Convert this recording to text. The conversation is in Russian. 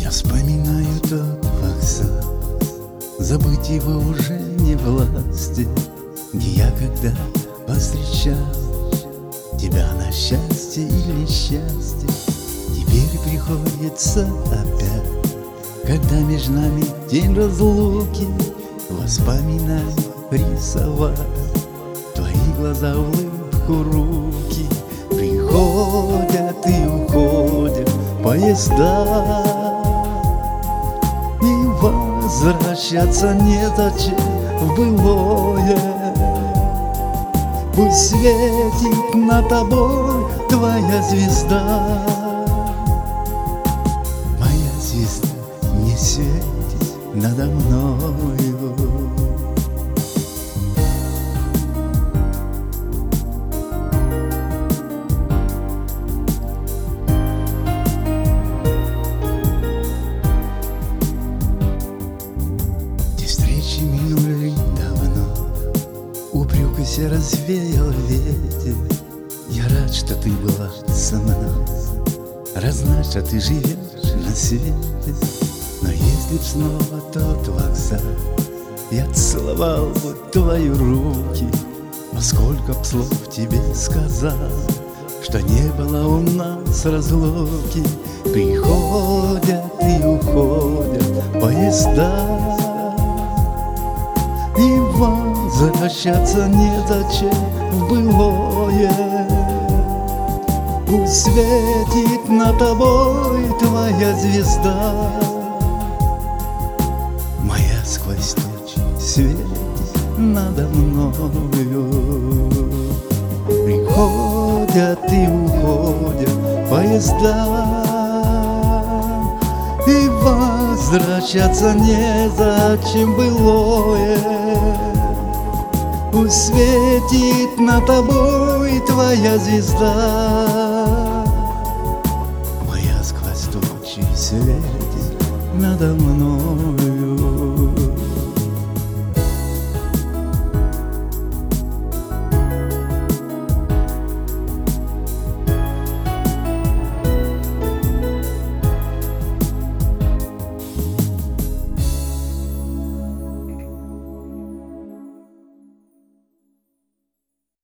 Я вспоминаю тот вокзал, забыть его уже не власти, где я когда повстречал тебя на счастье или счастье. Теперь приходится опять, когда между нами день разлуки, воспоминания рисовать, твои глаза, улыбку, руки. Приходят и уходят поезда, и возвращаться незачем в былое. Пусть светит над тобой твоя звезда. Моя звезда не светит надо мною. Минули давно, упреки все развеял ветер. Я рад, что ты была со мной, рад знать, что ты живешь на свете. Но если б снова тот вокзал, я целовал бы твои руки, поскольку б слов тебе сказал, что не было у нас разлуки. Приходят и уходят поезда, и возвращаться незачем в былое. Пусть светит над тобой твоя звезда. Моя сквозь тучи светит надо мною. Приходят и уходят поезда, и возвращаться незачем былое. Пусть светит над тобой твоя звезда. Моя сквозь тучи светит надо мною.